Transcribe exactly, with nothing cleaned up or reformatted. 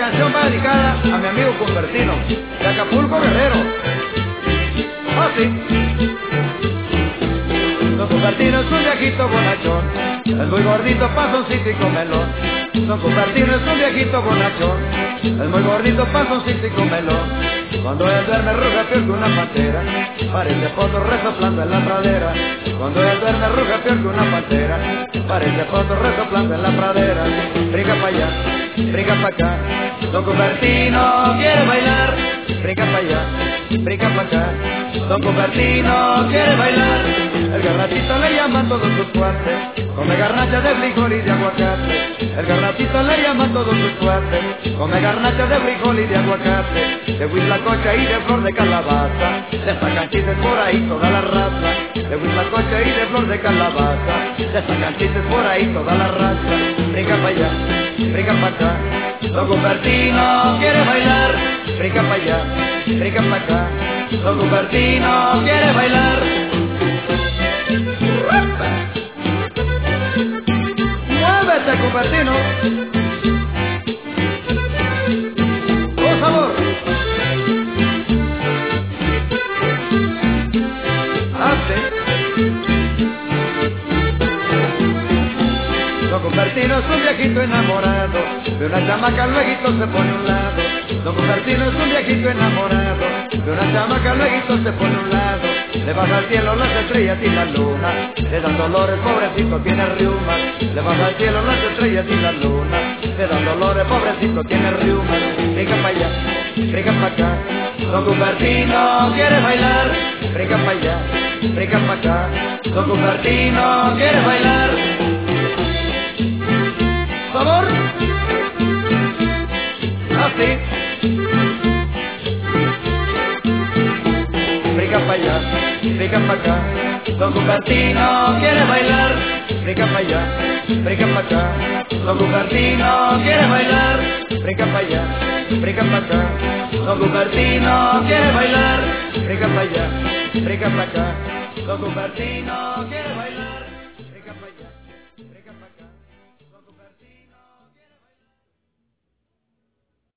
canción va dedicada a mi amigo Cupertino, de Acapulco, Guerrero. Oh, sí. Don Cupertino es un viejito bonachón, es muy gordito, pasoncito y comelón. Don Cupertino es un viejito bonachón, es muy gordito, pasoncito y comelón. Cuando él duerme ruge peor que una pantera, parece potro resoplando en la pradera. Cuando él duerme ruge peor que una pantera, parece potro resoplando en la pradera. Brinca pa' allá, brinca pa' acá, Don Cupertino quiere bailar. Brinca pa' allá, brinca pa' acá, Don Cupertino quiere bailar. El garnachito le llaman todos sus cuates, come garnacha de frijol y de aguacate. El garnachito le llaman todos sus cuates, come garnacha de frijol y de aguacate. De huitlacocha y de flor de calabaza, le sacan chistes por ahí toda la raza. De huitlacocha y de flor de calabaza, le sacan chistes por ahí toda la raza. Brinca pa' allá, brinca pa' acá, Don Cupertino quiere bailar. Brinca pa' allá, brinca pa' acá, Don Cupertino quiere bailar. ¡Muévete, Cupertino! ¡Con sabor! Don Cupertino es un viejito enamorado, de una chamaca luego se pone a un lado. Don Cupertino es un viejito enamorado, de una chamaca luego se pone a un lado. Le baja al cielo las estrellas y la luna, le dan dolores, pobrecito tiene riuma. Le baja al cielo las estrellas y la luna, le dan dolores, pobrecito tiene riuma. Brinca pa' allá, brinca pa' acá, Don Cupertino quiere bailar. Brinca pa' allá, brinca pa' acá, Don Cupertino quiere bailar. ¿Sabor? Así. Brinca pa' allá, brinca pa' acá, Don Cupertino quiere bailar. Brinca pa' allá, brinca pa' acá, Don Cupertino quiere bailar. Brinca pa' allá, brinca pa' acá, Don Cupertino quiere bailar. Brinca pa' allá, brinca pa' acá, Don Cupertino quiere bailar.